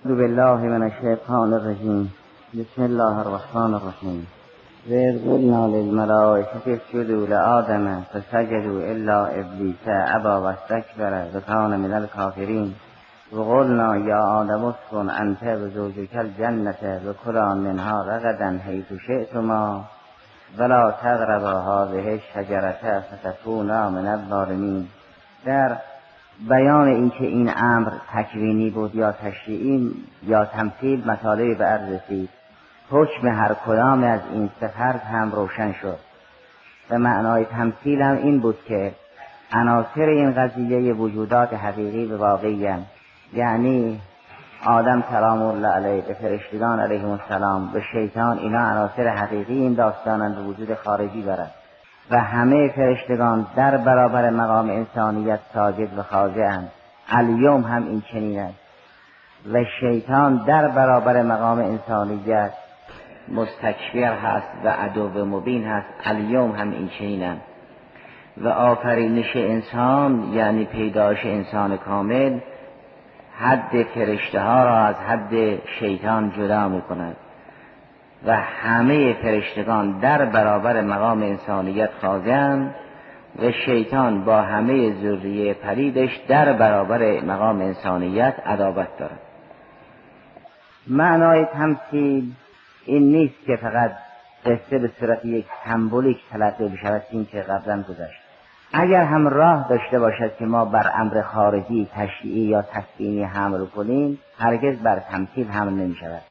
اعوذ بالله من الشیطان الرجیم. بسم الله الرحمن الرحیم. وَإِذْ قُلْنَا لِلْمَلَائِكَةِ اسْجُدُوا لِآدَمَ فَسَجَدُوا إِلَّا إِبْلِيسَ أَبَى وَاسْتَكْبَرَ وَكَانَ مِنَ الْكَافِرِينَ وَقُلْنَا يَا آدَمُ اسْكُنْ أَنْتَ وَزَوْجُكَ الْجَنَّةَ وَكُلَا مِنْهَا رَغَدًا حَيْثُ شِئْتُمَا وَلَا تَقْرَبَا هَٰذِهِ الشَّجَرَةَ فَتَكُونَا مِنَ الظَّالِمِینَ. در بیان اینکه این امر تکوینی بود یا تشریعی یا تمثیل مطالبی به عرض رسید. حکم هر کدام از این سه فرد هم روشن شد. به معنای تمثیل هم این بود که عناصر این قضیه وجودات حقیقی و واقعی هم. یعنی آدم سلام الله علیه، به فرشتگان علیهم السلام، به شیطان، اینا عناصر حقیقی این داستانند و وجود خارجی دارند و همه فرشتگان در برابر مقام انسانیت ساجد و خاضع‌اند. الیوم هم این چنین است و شیطان در برابر مقام انسانیت مستکبر هست و عدو مبین هست. الیوم هم این چنینند و آفرینش انسان یعنی پیدایش انسان کامل حد فرشته ها را از حد شیطان جدا می کند و همه فرشتگان در برابر مقام انسانیت خاضع‌اند و شیطان با همه ذریه پلیدش در برابر مقام انسانیت عداوت دارد. معنای تمثیل این نیست که فقط قصه به صورت یک سمبولیک تلقی بشود، این که قبلا گذشت. اگر هم راه داشته باشد که ما بر امر خارجی تشریعی یا تکوینی حمل کنیم، هرگز بر تمثیل حمل نمی شود.